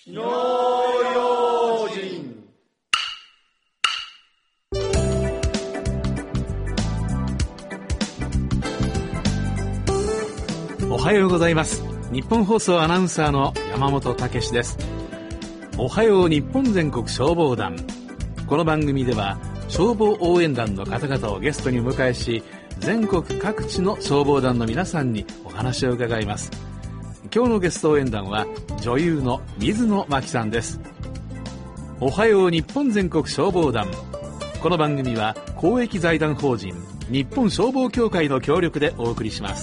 火の用心。 おはようございます。日本放送アナウンサーの山本武史です。おはよう日本全国消防団。この番組では消防応援団の方々をゲストにお迎えし、全国各地の消防団の皆さんにお話を伺います。今日のゲスト応援団は女優の水野真紀さんです。おはよう日本全国消防団。この番組は公益財団法人日本消防協会の協力でお送りします。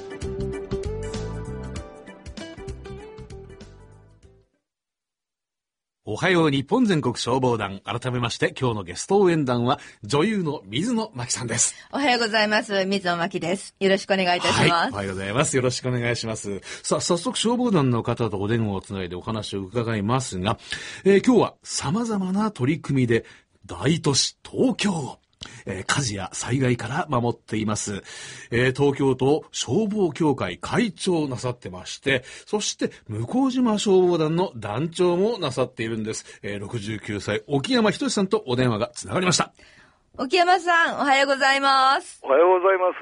おはよう日本全国消防団。改めまして今日のゲスト応援団は女優の水野真紀さんです。 おはようございます。水野真紀です。よろしくお願いいたします。 はい、おはようございます。よろしくお願いします。さあ、早速消防団の方とお電話をつないでお話を伺いますが、今日は様々な取り組みで大都市東京火事や災害から守っています。東京都消防協会会長をなさってまして、そして向島消防団の団長もなさっているんです。69歳沖山仁さんとお電話がつながりました。 沖山さん、おはようございます。 おはようございます。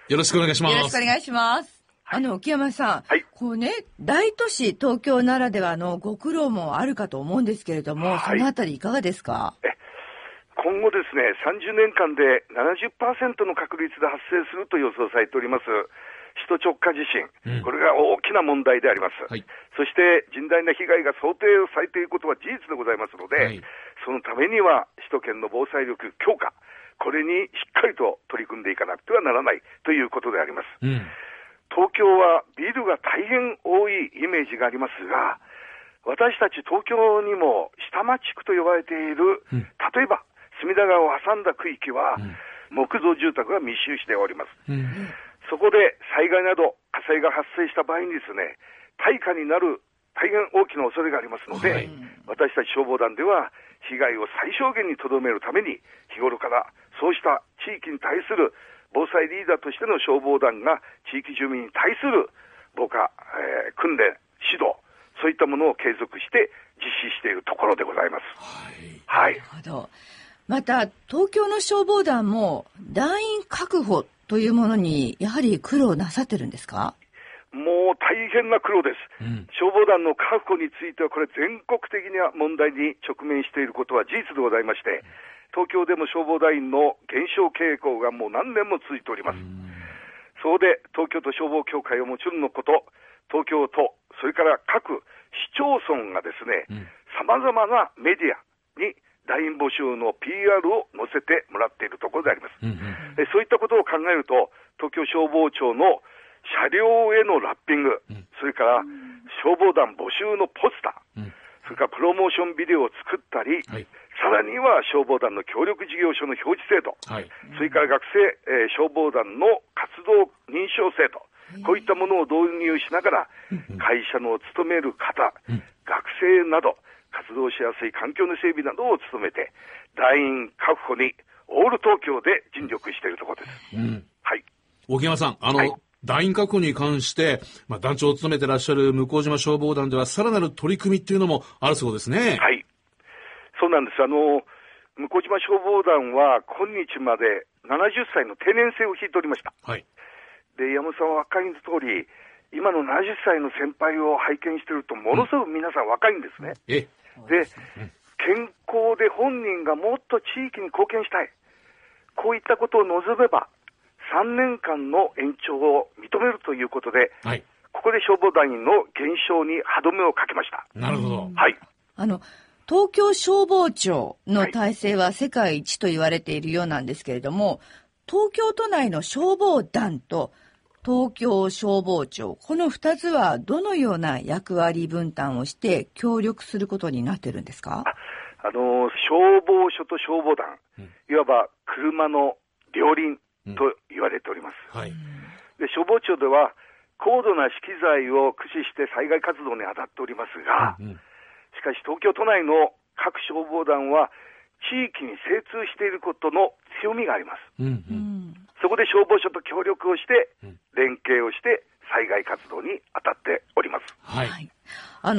よろしくお願いします。 よろしくお願いします。沖山さん、 はい、 こうね、大都市東京ならではのご苦労もあるかと思うんですけれども、そのあたりいかがですか？ 今後ですね、30年間で 70% の確率で発生すると予想されております首都直下地震、これが大きな問題であります、はい、そして甚大な被害が想定されていることは事実でございますので、はい、そのためには首都圏の防災力強化、これにしっかりと取り組んでいかなくてはならないということであります、東京はビルが大変多いイメージがありますが、私たち東京にも下町区と呼ばれている、例えば隅田川を挟んだ区域は、木造住宅が密集しております、そこで災害など火災が発生した場合にですね、大火になる大変大きな恐れがありますので、私たち消防団では被害を最小限にとどめるために、日頃からそうした地域に対する防災リーダーとしての消防団が地域住民に対する防火、訓練、指導、そういったものを継続して実施しているところでございます。はい。 なるほど。また東京の消防団も団員確保というものにやはり苦労なさってるんですか？ もう大変な苦労です、消防団の確保についてはこれ全国的な問題に直面していることは事実でございまして、東京でも消防団員の減少傾向がもう何年も続いております。そこで東京都消防協会はもちろんのこと、東京都、それから各市町村がですね、様々なメディアに団員募集の PR を載せてもらっているところであります、そういったことを考えると、東京消防庁の車両へのラッピング、それから消防団募集のポスター、それからプロモーションビデオを作ったり、さらには消防団の協力事業所の表示制度、それから学生、消防団の活動認証制度、こういったものを導入しながら、会社の勤める方、学生など活動しやすい環境の整備などを努めて、団員確保にオール東京で尽力しているところです、はい、 沖山さん、団員確保に関して、団長を務めていらっしゃる向島消防団ではさらなる取り組みっていうのもあるそうですね。 はい、そうなんです。向島消防団は今日まで70歳の定年制を引いておりました、で山本さんは分かりの通り、今の70歳の先輩を拝見しているとものすごく皆さん若いんですね、で、健康で本人がもっと地域に貢献したい、こういったことを望めば3年間の延長を認めるということで、ここで消防団員の減少に歯止めをかけました。 なるほど。 東京消防庁の体制は世界一と言われているようなんですけれども、東京都内の消防団と東京消防庁、この2つはどのような役割分担をして協力することになっているんですか？ 消防署と消防団、いわば車の両輪と言われております、で消防庁では高度な資機材を駆使して災害活動に当たっておりますが、しかし東京都内の各消防団は地域に精通していることの強みがあります、そこで消防署と協力をして連携をして災害活動に当たっております。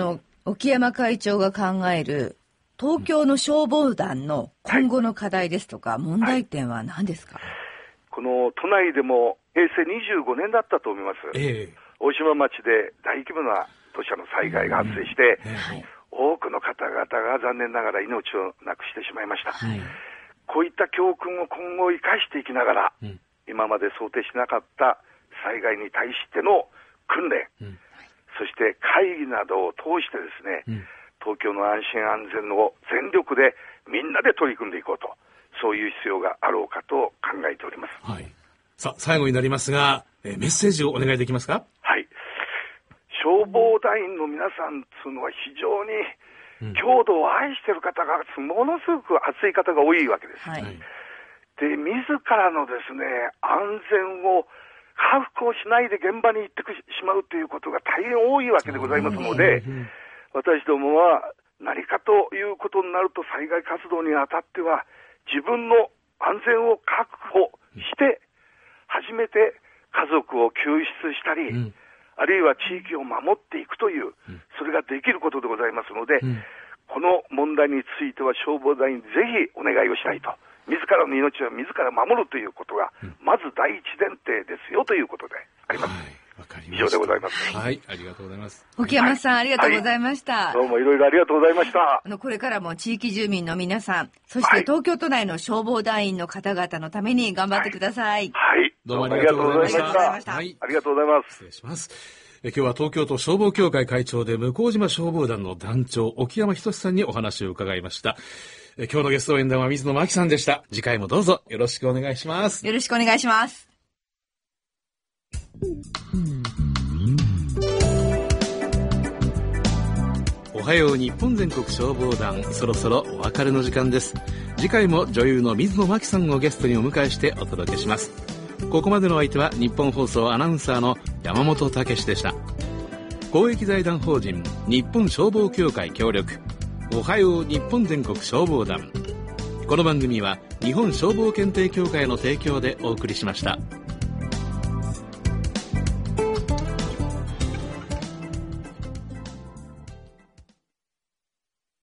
沖山会長が考える東京の消防団の今後の課題ですとか、問題点は何ですか？ この都内でも平成25年だったと思います。大島町で大規模な土砂の災害が発生して、多くの方々が残念ながら命をなくしてしまいました。こういった教訓を今後生かしていきながら、今まで想定しなかった災害に対しての訓練、そして会議などを通してですね、東京の安心安全を全力でみんなで取り組んでいこうと、そういう必要があろうかと考えております。 さあ、最後になりますが、メッセージをお願いできますか？ 消防団員の皆さんというのは非常に郷土を愛している方がものすごく熱い方が多いわけです。で、自らのですね、安全を把握をしないで現場に行ってしまうということが大変多いわけでございますので、私どもは何かということになると災害活動にあたっては自分の安全を確保して初めて家族を救出したり、あるいは地域を守っていくという、それができることでございますので、この問題については消防団員ぜひお願いをしたいと。自らの命は自ら守るということが、まず第一前提ですよということであります。以上でございます。 ありがとうございます。 沖山さん、ありがとうございました。 どうもいろいろありがとうございました。 これからも地域住民の皆さん、そして東京都内の消防団員の方々のために頑張ってください。 どうもありがとうございました。 ありがとうございます。 失礼します。今日は東京都消防協会会長で向島消防団の団長沖山仁さんにお話を伺いました。今日のゲスト演談は水野真紀さんでした。次回もどうぞよろしくお願いします。 よろしくお願いします。 おはよう日本全国消防団、そろそろお別れの時間です。次回も女優の水野真紀さんをゲストにお迎えしてお届けします。ここまでの相手は日本放送アナウンサーの山本武史でした。公益財団法人日本消防協会協力、おはよう日本全国消防団。この番組は日本消防検定協会の提供でお送りしました。